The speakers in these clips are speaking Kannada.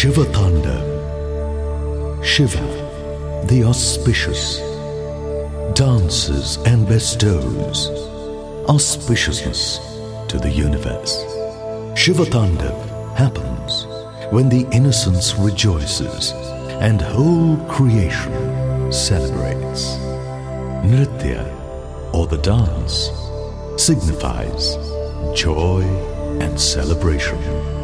Shiva Tanda. Shiva, the auspicious, dances and bestows auspiciousness to the universe. Shiva Tanda happens when the innocence rejoices and whole creation celebrates. Nritya, or the dance, signifies joy and celebration.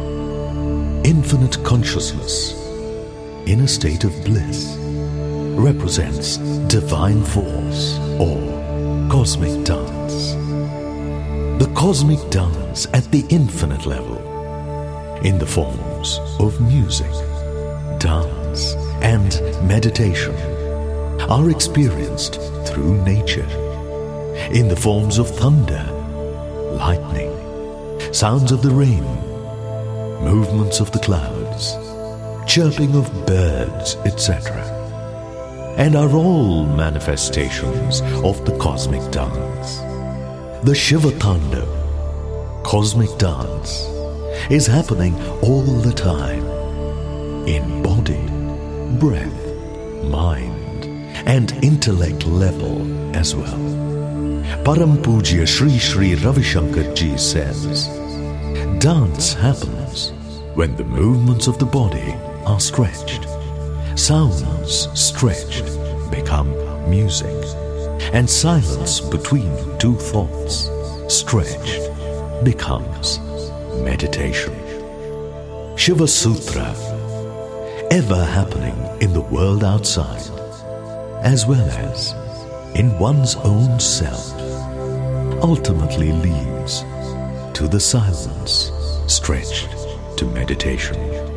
Infinite consciousness in a state of bliss represents divine force or cosmic dance. The cosmic dance at the infinite level, in the forms of music, dance, and meditation, are experienced through nature, in the forms of thunder, lightning, sounds of the rain, movements of the clouds, chirping of birds, etc., and are all manifestations of the cosmic dance. The Shiva Tanda, cosmic dance, is happening all the time, in body, breath, mind, and intellect level as well. Param Pujya Sri Sri Ravi Shankar Ji says, dance happens when the movements of the body are stretched. Sounds stretched become music, and silence between two thoughts stretched becomes meditation. Shiva Sutra, ever happening in the world outside, as well as in one's own self, ultimately leads to the silence stretched to meditation.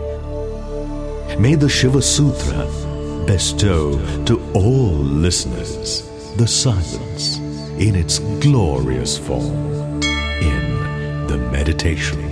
May the Shiva Sutra bestow to all listeners the silence in its glorious form in the meditation.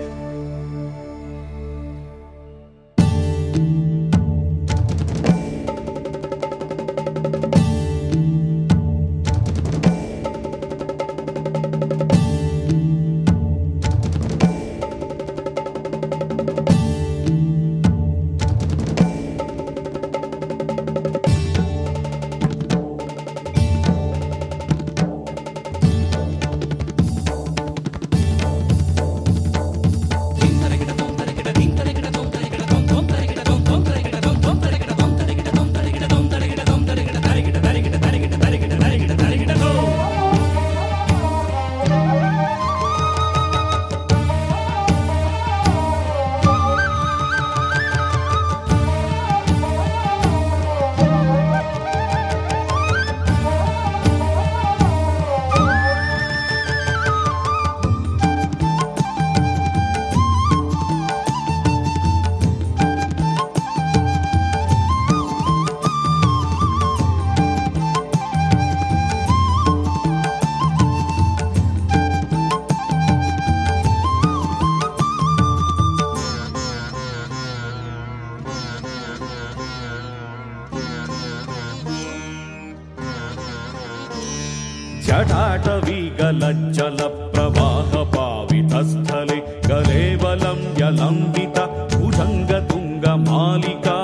जटाटवीगलज्जल प्रवाह पावितस्थले गलेवलं यलम्बित भुजङ्गतुङ्ग मालिका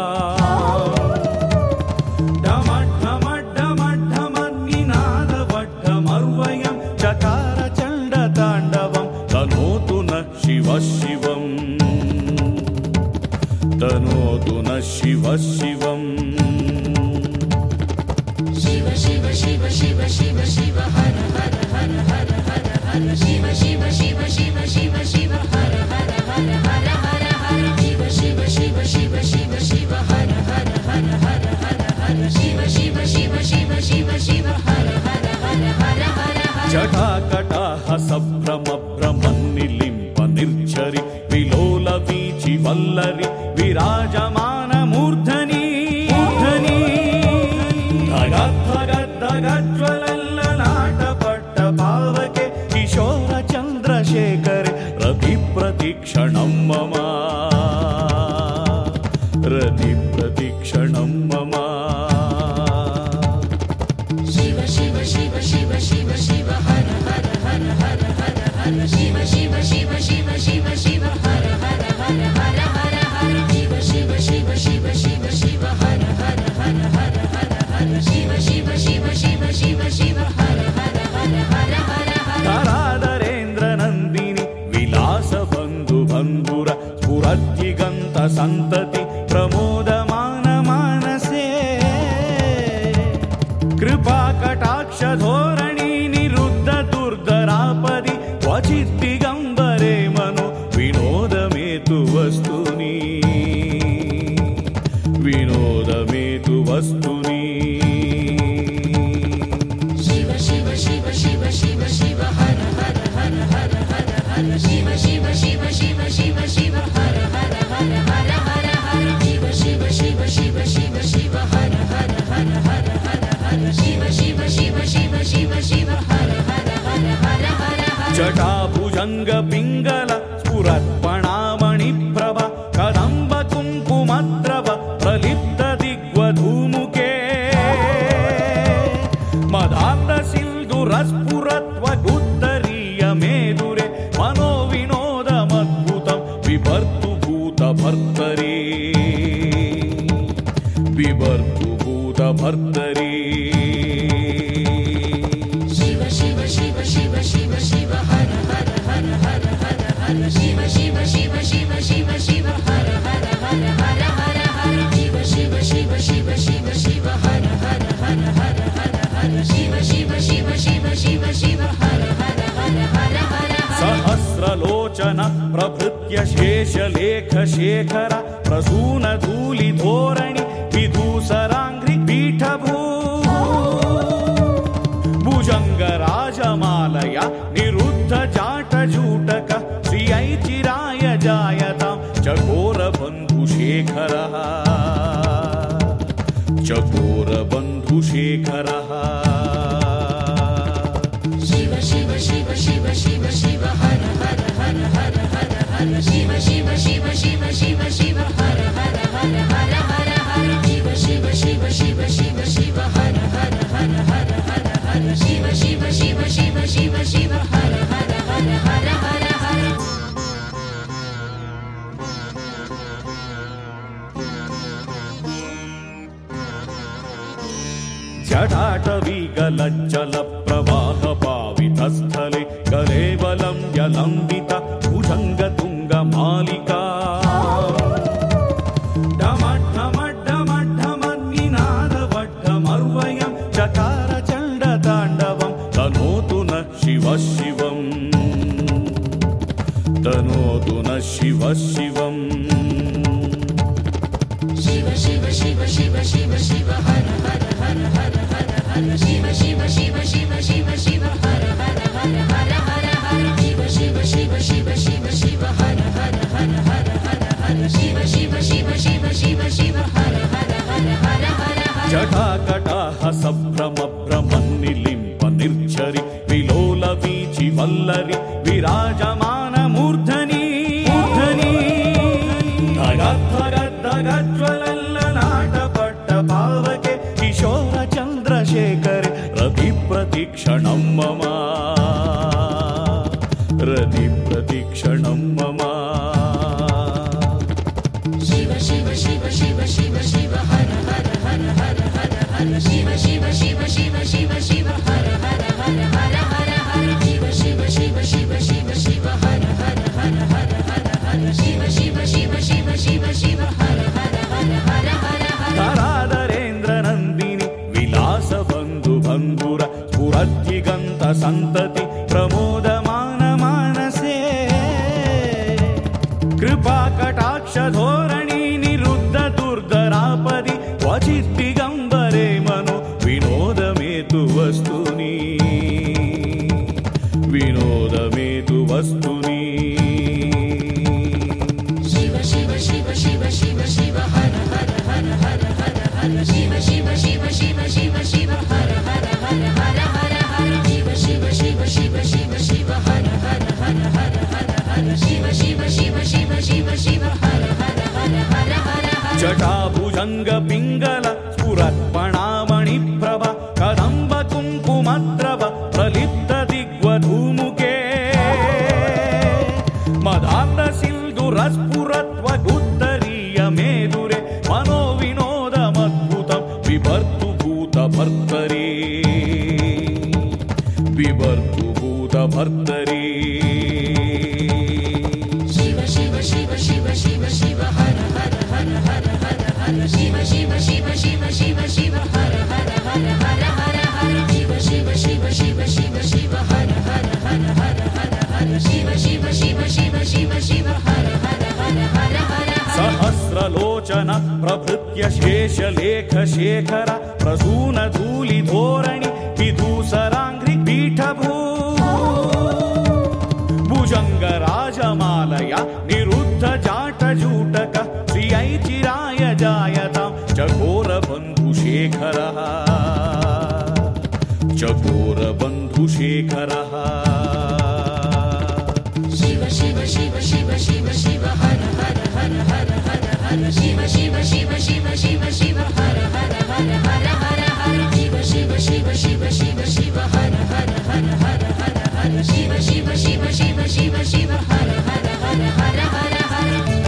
डमड्डमड्डमड्डमन्निनादवड्डमर्वयं चकार चण्डताण्डवं तनोतु नः शिवः शिवम् तनोतु नः शिवः शिवम् Shiva Shiva Shiva Shiva Hara Hara Hara Hara Hara Hara Shiva Shiva Shiva Shiva Shiva Shiva Hara Hara Hara Hara Hara Hara Shiva Shiva Shiva Shiva Shiva Shiva Hara Hara Hara Hara Hara Hara Shiva Shiva Shiva Shiva Shiva Shiva Hara Hara Hara Hara Hara जटाकटाह सभ्रम भ्रमन्निलिम्प निर्झरि विलोल वीचि वल्लरि विराजमान मूर्धनि मूर्धनि धगद्धगद्धगज्ज्वलल्ललाटपट्ट पावके किशोर चन्द्रशेखरे रति प्रतिक्षणं मम रति प्रतिक्षणं मम Shiva Shiva Shiva Shiva Shiva Shiva Hara Hara Hara Hara Hara Hara Shiva Shiva Shiva Shiva Shiva Shiva Hara Hara Hara Hara Hara Hara Shiva Shiva Shiva Shiva Shiva Shiva Shiva Shiva Hara ಹರ ಹರ ಹರ ಹರ ಹರ ಧರಾಧರೇಂದ್ರ ನಂದಿನಿ ವಿಲಾಸ ಬಂಧು ಬಂಧುರ ಸ್ಫುರದ್ದಿಗಂತ ಸಂತತಿ ಪ್ರಮೋದಮಾನ ಮಾನಸೇ ಕೃಪಾ ಕಟಾಕ್ಷ ಧೋರಣಿ ನಿರುದ್ಧ ದುರ್ಧರಾಪದಿ ಕ್ವಚಿತ್ ದಿಗಂಬರೆ ಮನು ವಿನೋದಮೇತು ವಸ್ತುನಿ ವಿನೋದಮೇತು ವಸ್ತುನಿ ಶಿವ ಶಿವ ಶಿವ ಶಿವ ಶಿವ ಶಿವ ಹರ ಹರ ಹರ ಹರ ಹರ ಹರ ಶಿವ ಶಿವ ಶಿವ ಶಿವ ಶಿವ ಶಿವ ಹರ ಹರ ಹರ ಹರ ಹರ ಹರ ಶಿವ ಶಿವ ಶಿವ ಶಿವ ಶಿವ ಶಿವ ಹರ ಹರ ಹರ ಹರ ಹರ ಹರ ಶಿವ ಶಿವ ಶಿವ ಶಿವ ಶಿವ ಶಿವ ಹರ ಹರ ಹರ ಹರ ಹರ ಹರ ಜಟಾಭುಜಂಗ ಪಿಂಗಲ ಸ್ಫುರತ್ಪಣಾಮಣಿ ಪ್ರಭ ಕದಂಬ ಕುಂಕುಮದ್ರವ ಪ್ರಲಿಪ್ತ ದಿಗ್ವಧೂಮುಖೇ ಮದಾಂಧ ಸಿಂಧುರ ಸ್ಫುರತ್ವ ಗುತ್ತರೀಯ ಮೇದುರೆ ಮನೋವಿನೋದಮದ್ಭುತಂ ಬಿಭರ್ತು ಭೂತ ಭರ್ತರೇ ಬಿಭರ್ತು ಭೂತ ಭರ್ತರೇ ಶಿವ ಶಿವ ಶಿವ ಶಿವ ಶಿವ ಶಿವ ಹರ ಹರ ಹರ ಹರ ಹರ ಹರ ಶಿವ ಶಿವ ಶಿವ ಶಿವ ಶಿವ ಶಿವ ಹರ ಹರ ಹರ ಹರ ಹರ ಹರ ಶಿವ ಶಿವ ಶಿವ ಶಿವ ಶಿವ ಶಿವ ಹರ ಹರ ಹರ ಹರ ಹರ ಹರ ಶಿವ ಶಿವ ಶಿವ ಶಿವ ಶಿವ ಶಿವ ಹರ ಹರ ಹರ ಹರ ಹರ ಸಹಸ್ರಲೋಚನ ಪ್ರಭೃತ್ಯ ಶೇಷಲೇಖ ಶೇಖರ ಪ್ರಸೂನ ಧೂಲಿ ಧೋರಣಿ ವಿಧೂಸರಾಂಘ್ರಿ ಪೀಠಭೂ ಭುಜಂಗ ರಾಜಮಾಲಯ ನಿರುದ್ಧ ಜಾಟ ಜೂಟಕ ಶ್ರಿಯೈ ಚಿರಾಯ ಜಾಯತಾಂ ಚಕೋರ ಬಂಧು ಶೇಖರ ಚಕೋರ ಬಂಧು ಶೇಖರ ಶಿವ ಶಿವ ಶಿವ ಶಿವ ಶಿವ ಶಿವ ಹರ ಹರ ಹರ ಹರ ಹರ ಹರ ಶಿವ ಶಿವ ಶಿವ ಶಿವ ಶಿವ ಶಿವ ಹರ ಹರ ಹರ ಹರ ಹರ ಹರ ಶಿವ ಶಿವ ಶಿವ ಶಿವ ಶಿವ ಶಿವ ಹರ ಹರ ಹರ ಹರ ಹರ ಹರ ಶಿವ ಶಿವ ಶಿವ ಶಿವ ಶಿವ ಶಿವ ಹರ ಹರ ಹರ ಹರ ಹರ ಹರ ಜಟಾಟವೀಗಲಜ್ಜಲ ಪ್ರವಾಹ ಪಾವಿತಸ್ಥಲೆ ಕಲೇವಲಂ ಯಲಂಬಿತ ಭುಜಂಗ ತುಂಗ ಮಾಲಿಕಾ ಡಮಡ್ಡಮಡ್ಡಮಡ್ಡಮನ್ನಿನಾದ ವಡ್ಡಮರ್ವಯಂ ಚಕಾರ ಚಂಡ ತಾಂಡವಂ ತನೋತು ನ ಶಿವ ಶಿವಂ ತನೋತು ನ ಶಿವ ಶಿವಂ ಶಿವ ಶಿವ ಶಿವ ಶಿವ ಶಿವ ಶಿವ ಹರ ಹರ ಹರ ಹರ ಹರ ಹರ ಶಿವ ಶಿವ ಶಿವ ಶಿವ ಶಿವ ಶಿವ ಹರ ಹರ ಹರ ಹರ ಹರ ಹರ ಶಿವ ಶಿವ ಶಿವ ಶಿವ ಶಿವ ಶಿವ ಹರ ಹರ ಹರ ಹರ ಹರ ಹರ ಶಿವ ಶಿವ ಶಿವ ಶಿವ ಶಿವ ಶಿವ ಹರ ಹರ ಹರ ಹರ ಹರ ಹರ ಜಟಾಕಟಾಹ ಸಂಭ್ರಮ ಭ್ರಮನ್ನಿಲಿಂಪ ನಿರ್ಛರಿ ವಿಲೋಲ ವೀಚಿ ವಲ್ಲರಿ ವಿರಾಜಮಾನ ಮೂರ್ಧನಿ ಮೂರ್ಧನಿ ಧಗಜ್ವಲಲ್ಲಲಾಟಪಟ್ಟ ಪಾವಕೆ ಕಿಶೋರ ಚಂದ್ರಶೇಖರ ರತಿ ಪ್ರತಿಕ್ಷಣಂ ಮಮ ರತಿ ಪ್ರತಿಕ್ಷಣಂ ಮಮ ಶಿವ ಶಿವ ಶಿವ ಶಿವ ಶಿವ ಶಿವ ಹರ ಹರ ಹರ ಹರ ಹರ ಹರ ಶಿವ ಶಿವ ಶಿವ ಶಿವ ಶಿವ ಶಿವ ಹರ ಹರ ಹರ ಹರ ಹರ ಹರ ಶಿವ ಶಿವ ಶಿವ ಶಿವ ಶಿವ ಶಿವ ಹರ ಹರ ಹರ ಹರ ಹರ ಹರ ಶಿವ ಶಿವ ಶಿವ ಶಿವ ಶಿವ ಶಿವ ಹರ ಹರ ಹರ ಹರ ಹರ ಹರ ಧರಾಧರೇಂದ್ರ ನಂದಿನಿ ವಿಲಾಸ ಬಂಧು ಬಂಧುರ ಸ್ಫುರದ್ದಿಗಂತ ಸಂತತಿ ಪ್ರಮೋದಮಾನ ಮಾನಸೇ ಕೃಪಾ ಕಟಾಕ್ಷ ಧೋರಣಿ ನಿರುದ್ಧ ದುರ್ಧರಾಪದಿ ಕ್ವಚಿತ್ ದಿಗಂಬರೆ ಮನು ವಿನೋದಮೇತು ವಸ್ತುನಿ ವಿನೋದಮೇತು ವಸ್ತುನಿ ಶಿವ ಶಿವ ಶಿವ ಶಿವ ಶಿವ ಶಿವ ಹರ ಹರ ಹರ ಹರ ಹರ ಹರ ಶಿವ ಶಿವ ಶಿವ ಶಿವ ಶಿವ ಶಿವ ಹರ ಹರ ಹರ ಹರ ಹರ ಹರ ಶಿವ ಶಿವ ಶಿವ ಶಿವ ಶಿವ ಶಿವ ಹರ ಹರ ಹರ ಹರ ಹರ ಹರ ಶಿವ ಶಿವ ಶಿವ ಶಿವ ಶಿವ ಶಿವ ಹರ ಹರ ಹರ ಹರ ಹರ ಹರ ಜಟಾಭುಜಂಗ ಪಿಂಗಲ ಸ್ಫುರತ್ಪಣಾಮಣಿ ಪ್ರಭ ಕದಂಬ ಕುಂಕುಮದ್ರವ ಪ್ರಲಿಪ್ತ ದಿಗ್ವಧೂಮುಖೇ ಮದಾಂಧ ಸಿಂಧುರ ಸ್ಫುರತ್ವ ಗುತ್ತರೀಯ ಮೇದುರೆ ಮನೋವಿನೋದಮದ್ಭುತಂ ಬಿಭರ್ತು ಭೂತ ಭರ್ತ ಭರ್ತರಿ ಬಿಬರ್ತು ಭೂತ ಭರ್ತರಿ ಶಿವ ಶಿವ ಶಿವ ಶಿವ ಶಿವ ಶಿವ ಹರ ಹರ ಹರ ಹರ ಹರ ಹರ ಶಿವ ಶಿವ ಶಿವ ಶಿವ ಶಿವ ಶಿವ ಹರ ಹರ ಹರ ಹರ ಹರ ಹರ ಶಿವ ಶಿವ ಶಿವ ಶಿವ ಶಿವ ಶಿವ ಹರ ಹರ ಹರ ಹರ ಹರ ಹರ ಶಿವ ಶಿವ ಶಿವ ಶಿವ ಶಿವ ಶಿವ ಹರ ಹರ ಹರ ಹರ ಹರ ಸಹಸ್ರಲೋಚನ ಪ್ರಭೃತ್ಯ ಶೇಷಲೇಖ ಶೇಖರ ಪ್ರಸೂನ ಧೂಲಿ ಧೋರಣಿ ವಿಧೂಸರಾಂಘ್ರಿ ಪೀಠಭೂ ಭುಜಂಗ ರಾಜಮಾಲಯ ನಿರುದ್ಧ ಜಾಟ ಜೂಟಕ ಶ್ರಿಯೈ ಚಿರಾಯ ಜಾಯತಾಂ ಚಕೋರ ಬಂಧು ಶೇಖರ ಚಕೋರ ಬಂಧು ಶೇಖರ ಶಿವ ಶಿವ ಶಿವ ಶಿವ ಶಿವ ಶಿವ ಹರ ಹರ ಹರ ಹರ ಹರ ಹರ ಶಿವ ಶಿವ ಶಿವ ಶಿವ ಶಿವ ಶಿವ ಹರ ಹರ ಹರ ಹರ ಹರ ಹರ ಶಿವ ಶಿವ ಶಿವ ಶಿವ ಶಿವ ಶಿವ ಹರ ಹರ ಹರ ಹರ ಹರ ಹರ ಶಿವ ಶಿವ ಶಿವ ಶಿವ ಶಿವ ಶಿವ ಹರ ಹರ ಹರ ಹರ ಹರ ಹರ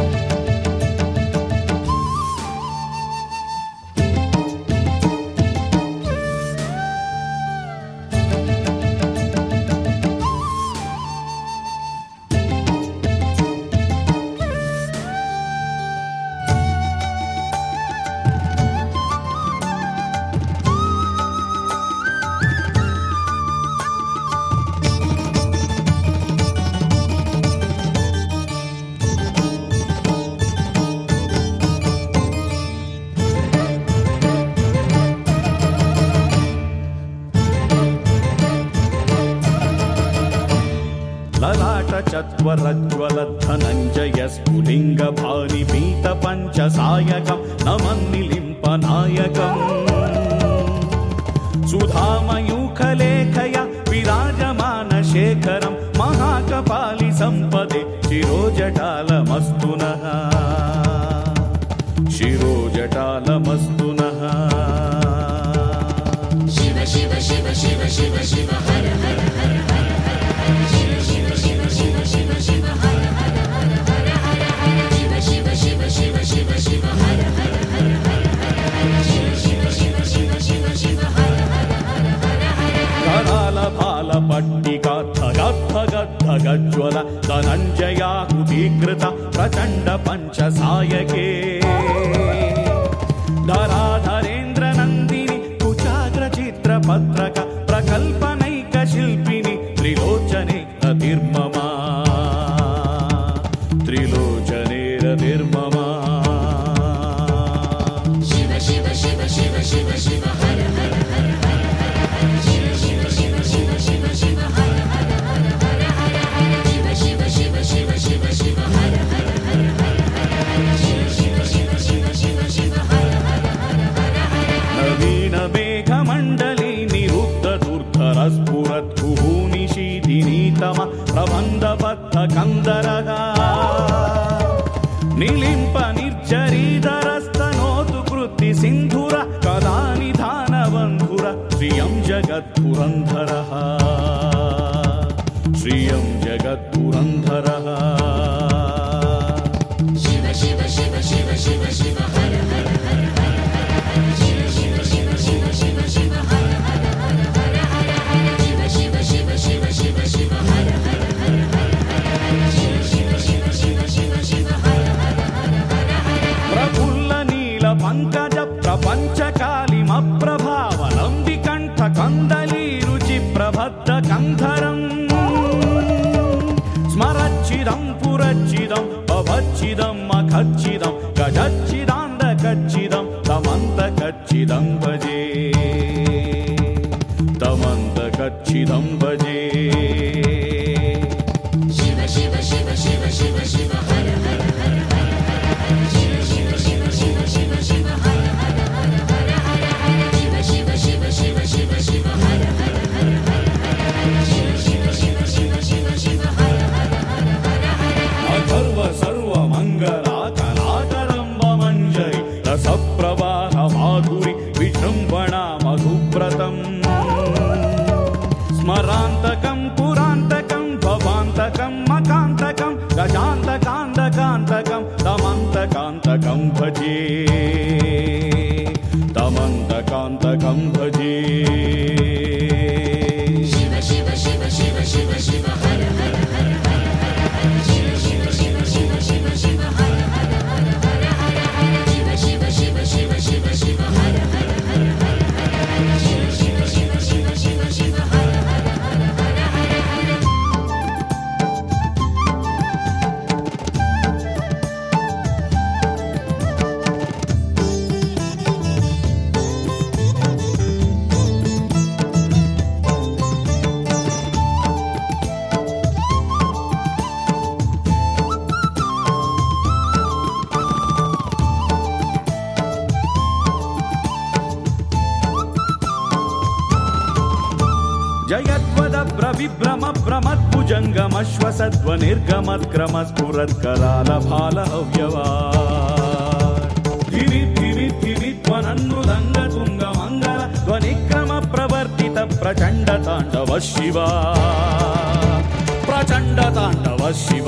ಚತ್ವರಜ್ವಲ ಧನಂಜಯ ಸ್ಫುಲಿಂಗ ಭಾನಿ ಪೀತ ಪಂಚ ಸಾಯಕಂ ನಮನ್ನಿಲಿಂಪ ನಾಯಕಂ ಸುಧಾಮಯೂಖಲೇಖಯ ವಿರಾಜಮಾನ ಶೇಖರಂ ಮಹಾಕಪಾಲಿ ಸಂಪದೆ ಶಿರೋಜಟಾಲಮಸ್ತು ನಃ ಶಿರೋಜಟಾಲಮಸ್ತು ನಃ ಶಿವ ಶಿವ ಶಿವ ಶಿವ ಶಿವ ಶಿವ ಹರ ಹರ ಹರ ಹರ ಹರ ಶಿವ ಶಿವ ಶಿವ ಶಿವ ಶಿವ ಶಿವ ಹರ ಹರ ಹರ ಹರ ಹರ ಹರ ಶಿವ ಶಿವ ಶಿವ ಶಿವ ಶಿವ ಶಿವ ಹರ ಹರ ಹರ ಹರ ಹರ ಶಿವ ಶಿವ ಶಿವ ಶಿವ ಶಿವ ಶಿವ ಹರ ಹರ ಹರ ಹರ ಹರ ಕರಾಲ ಬಾಲ ಪಟ್ಟಿಕಾ ಧಗಜ್ವಲ ಧನಂಜಯಾಹುತೀಕೃತ ಪ್ರಚಂಡ ಪಂಚ ಸಾಯಕೆ ಧರಾಧರೇಂದ್ರ ನಂದಿನಿ ಕುಚಾಗ್ರ ಚಿತ್ರ ಪತ್ರಕ ಪ್ರಕಲ್ಪನೈಕ ಶಿಲ್ಪಿನಿ ತ್ರಿಲೋಚನೆ ರತಿರ್ಮಮ ತ್ರಿಲೋಚನೇರತಿರ್ಮಮ ಶಿವ ಶಿವ ಶಿವ ಶಿವ ಶಿವ ಶಿವ ಹರ ಹರ ಹರ ಹರ ಹರ ಶಿವ ಶಿವ ಶಿವ ಶಿವ ಶಿವ ಶಿವ ಹರ ಹರ ಹರ ಹರ ಹರ ಹರ ಶಿವ ಶಿವ ಶಿವ ಶಿವ ಶಿವ ಶಿವ ಹರ ಹರ ಹರ ಹರ ಹರ ಶಿವ ಶಿವ ಶಿವ ಶಿವ ಶಿವ ಶಿವ ಹರ ಹರ ಹರ ಹರ ಹರ ನವೀನ ಮೇಘ ಮಂಡಲಿ ನಿರುದ್ಧ ದುರ್ಧರ ಸ್ಫುರತ್ ಕುಹೂನಿ ಶೀಧಿನೀತಮ ಪ್ರಬಂಧ ಬದ್ಧ ಕಂದರಗ ನಿಲಿಂಪ ನಿರ್ಜರೀಧರಸ್ತನೋತು ಕೃತಿ ಸಿಂಧುರ ಕಲಾ ನಿಧಾನ ಬಂಧುರ ಶ್ರಿಯಂ ಜಗತ್ಪುರಂಧರ ಶ್ರಿಯಂ ಜಗತ್ಪುರಂಧರ ಶಿವ ಶಿವ ಶಿವ ಶಿವ ಶಿವ ಶಿವ ಹರ ಹರ ಹರ ಹರ ಹರ ಶಿವ ಶಿವ ಶಿವ ಶಿವ ಶಿವ ಶಿವ ಹರ ಹರ ಹರ ಹರ ಹರ ಹರ ಶಿವ ಶಿವ ಶಿವ ಶಿವ ಶಿವ ಶಿವ ಹರ ಹರ ಹರ ಹರ ಹರ ಶಿವ ಶಿವ ಶಿವ ಶಿವ ಶಿವ ಶಿವ ಹರ ಹರ ಹರ ಹರ ಹರ ಪ್ರಫುಲ್ಲ ನೀಲ ಪಂಕಜ ಪ್ರಪಂಚ ಕಾಲಿಮ ಪ್ರಭಾವಲಂಬಿ ಕಂಠ ಕಂದಲಿ ರುಚಿ ಪ್ರಬದ್ಧ ಕಂಧರಂ ಸ್ಮರಚ್ಚಿದಂ ಪುರಚ್ಚಿದಂ ಪವಚ್ಚಿದಂ ಅಖಚ್ಚಿದಂ ಗಜಚ್ಚಿದಾಂದ ಕಚ್ಚಿದಂ ತಮಂತ ಕಚ್ಚಿದಂ ಭಜೆ ತಮಂತ ಕಚ್ಚಿದಂ ಭಜೆ ಶಿವ ಶಿವ ಶಿವ ಶಿವ ಶಿವ ಶಿವ ಹರ ಹರ ಹರ ಹರ ಹರ ಶಿವ ಶಿವ ಶಿವ ಶಿವ ಶಿವ ಶಿವ ಹರ ಹರ ಹರ ಹರ ಹರ ಹರ ಶಿವ ಶಿವ ಶಿವ ಶಿವ ಶಿವ ಶಿವ ಹರ ಹರ ಹರ ಹರ ಹರ ಶಿವ ಶಿವ ಶಿವ ಶಿವ ಶಿವ ಶಿವ ಹರ ಹರ ಹರ ಹರ ಹರ ಅಥರ್ವ ಸರ್ವ ಮಂಗಲ ಕಲಾಕರಂಬ ಮಂಜರಿ ರಸಪ್ರವಾಹ ಮಾಧುರಿ ವಿಜೃಂಭಣ ಮಧುವ್ರತಂ ಸ್ಮರಾಂತಕಂ ಪುರಾಂತಕಂ ಭವಾಂತಕಂ ಮಕಾಂತಕಂ ಗಜಾಂತಕಾಂತಕಾಂತಕಂ ತಮಂತಕಾಂತಕಂ ಭಜೆ ತಮಂತಕಾಂತಕಂ ಭಜೆ ಜಯಧ್ವದಭ್ರ ವಿಭ್ರಮ ಭ್ರಮದ್ಭುಜಂಗಮಶ್ವಸಧ್ವನಿರ್ಗಮತ್ಕ್ರಮ ಸ್ಫುರತ್ಕರಾಲಭಾಲಹವ್ಯವಾ ಧ್ವನನ್ಮೃದಂಗ ತುಂಗ ಮಂಗಲ ಧ್ವನಿಕ್ರಮ ಪ್ರವರ್ತಿತ ಪ್ರಚಂಡ ತಾಂಡವ ಶಿವ ಪ್ರಚಂಡ ತಾಂಡವ ಶಿವ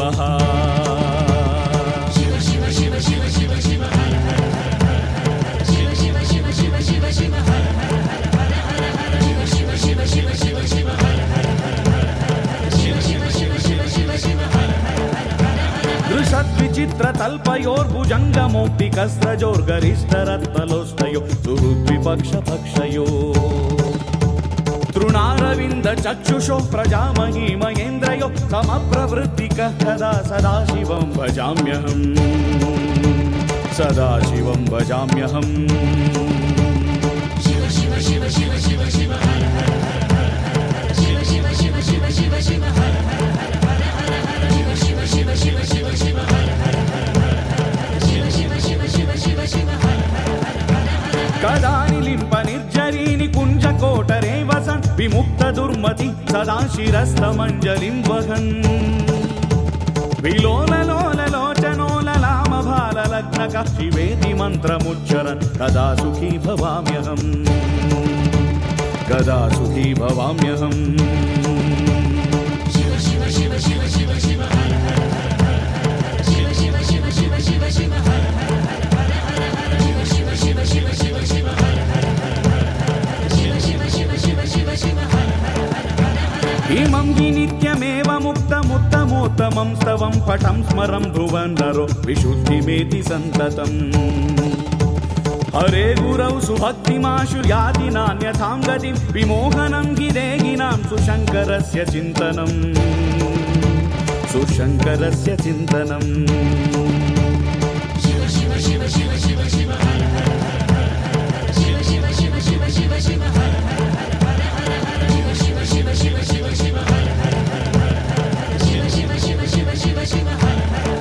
ದೃಶದ್ವಿಚಿತ್ರ ತಲ್ಪಯೋರ್ಭುಜಂಗಮೌಕ್ತಿಕಸ್ರಜೋರ್ಗರಿಷ್ಠರತ್ತಲೋಷ್ಟಯೋ ಸುಹೃದ್ವಿಪಕ್ಷ ಪಕ್ಷಯೋ ತೃಣಾರವಿಂದ ಚಕ್ಷುಷೋ ಪ್ರಜಾಮಹಿ ಮಹೇಂದ್ರಯೋ ಸಮಪ್ರವೃತ್ತಿಕ ಕದಾ ಸದಾಶಿವಂ ಭಜಾಮ್ಯಹಂ ಸದಾಶಿವಂ ಭಜಾಮ್ಯಹಂ ಶಿವ ಶಿವ ಶಿವ ಶಿವ ಶಿವ ಶಿವ ಹರ ಹರ ಹರ ಶಿವ ಶಿವ ಶಿವ ಶಿವ ಶಿವ ಶಿವ ಹರ ಹರ ಹರ ಶಿವ ಶಿವ ಶಿವ ಶಿವ ಶಿವ ಹರ ಹರ ಶಿವ ಶಿವ ಶಿವ ಶಿವ ಶಿವ ಶಿವ ಹರ ಹರ ಕದಾನಿ ಲಿಂಪ ನಿರ್ಜರೀನಿ ಕುಂಜ ಕೋಟರೇ ವಸನ್ ವಿಮುಕ್ತ ದುರ್ಮತಿ ಸದಾ ಶಿರಸ್ತಮಂಜಲಿಂ ವಹನ್ ವಿಲೋಲ ಲೋಲ ಲೋಚನೋಲ ಲಾಮ ಭಾಲ ಲಗ್ನಕ ಶಿವೇತಿ ಮಂತ್ರಮುಚ್ಚರನ್ ಕದಾ ಸುಖೀ ಭವಾಮ್ಯಹಂ ಕದಾ ಸುಖೀ ಭವಾಮ್ಯಹಂ ಶಿವ ಶಿವ ಶಿವ ಶಿವ ಶಿವ ಶಿವ ಹರ ಹರ ಶಿವ ಶಿವ ಶಿವ ಶಿವ ಶಿವ ಶಿವ ಹರ ಹರ ಶಿವ ಶಿವ ಶಿವ ಶಿವ ಶಿವ ಶಿವ ಹರ ಹರ ಶಿವ ಶಿವ ಶಿವ ಶಿವ ಶಿವ ಶಿವ ಹರ ಇಮಂ ಹಿ ನಿತ್ಯಮೇವ ಮುಕ್ತಮುತ್ತಮೋತ್ತಮಂ ಸ್ತವಂ ಪಠಂ ಸ್ಮರಂ ಭ್ರುವನ್ ನರೋ ವಿಶುದ್ಧಿಮೇತಿ ಸಂತತಂ ಹರೇ ಗುರೌ ಸುಭಕ್ತಿಮಾಶು ಯಾತಿ ನಾನ್ಯಥಾಂ ಗತಿಂ ವಿಮೋಹನಂ ಹಿ ದೇಹಿನಾಂ ಸುಶಂಕರಸ್ಯ ಚಿಂತನಂ ಸುಶಂಕರಸ್ಯ ಚಿಂತನಂ ಶಿವ ಶಿವ ಶಿವ ಶಿವ ಶಿವ ಶಿವ ಹರ ಹರ ಶಿವ ಶಿವ ಶಿವ ಶಿವ ಶಿವ ಶಿವ ಹರ ಹರ ಶಿವ ಶಿವ ಶಿವ ಶಿವ ಶಿವ ಹರ ಹರ ಶಿವ ಶಿವ ಶಿವ ಶಿವ ಶಿವ ಶಿವ ಹರ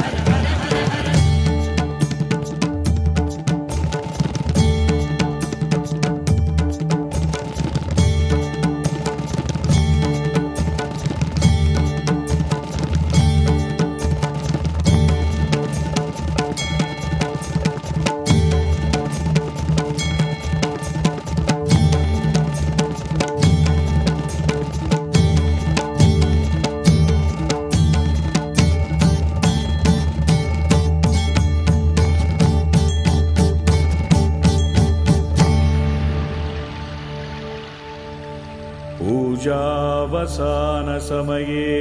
पूजावसान समये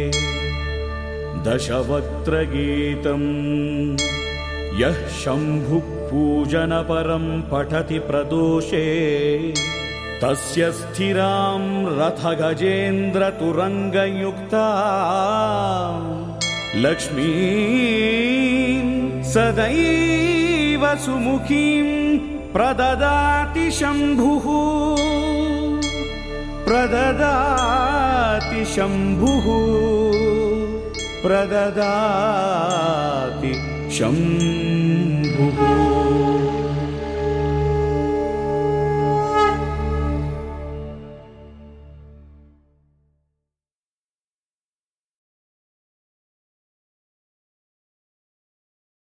दशवक्त्रगीतं यः शम्भुः पूजनपरं पठति प्रदोषे तस्य स्थिरां रथगजेन्द्रतुरङ्गयुक्तां लक्ष्मीं सदैव सुमुखीं प्रददाति शम्भुः प्रददाति शम्भुः प्रददाति शम्भुः